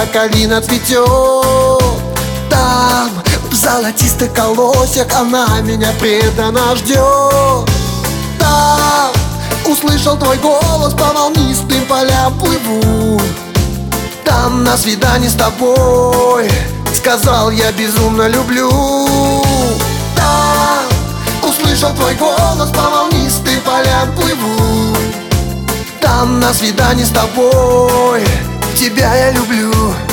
когда калина цветет. Там в золотистых колосьях она меня преданно ждет. Там услышал твой голос, по волнистым полям плыву. Там на свидании с тобой сказал, я безумно люблю. Там услышал твой голос, по волнистым полям плыву. Там на свидании с тобой тебя я люблю.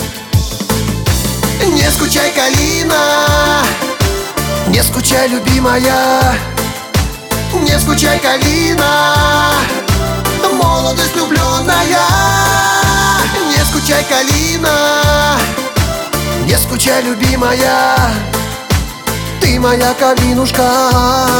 Не скучай, калина, не скучай, любимая. Не скучай, калина, молодость влюбленная. Не скучай, калина, не скучай, любимая. Ты моя калинушка.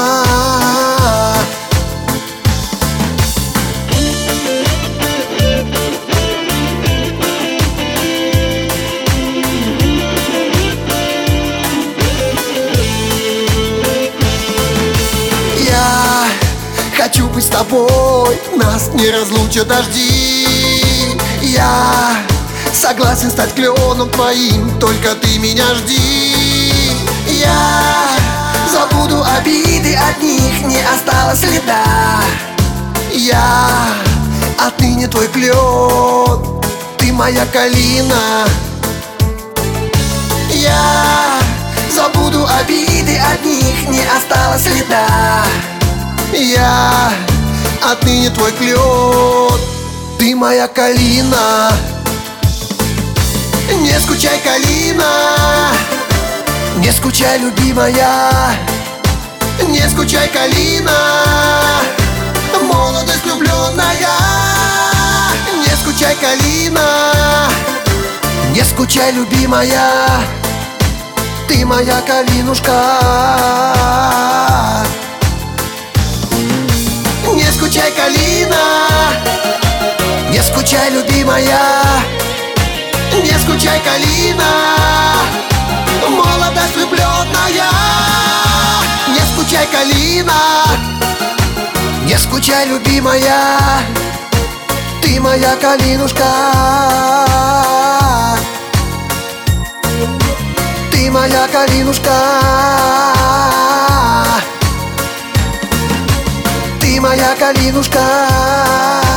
Хочу быть с тобой, нас не разлучат дожди. Я согласен стать кленом твоим, только ты меня жди. Я забуду обиды, от них не осталось следа. Я отныне твой клен, ты моя калина. Я забуду обиды, от них не осталось следа. Я отныне твой клен, ты моя калина. Не скучай, калина, не скучай, любимая. Не скучай, калина, молодость влюбленная. Не скучай, калина, не скучай, любимая. Ты моя калинушка. Не скучай, калина, не скучай, любимая. Не скучай, калина, молодость влюбленная. Не скучай, калина, не скучай, любимая. Ты моя калинушка. Ты моя калинушка. Ты моя калинушка.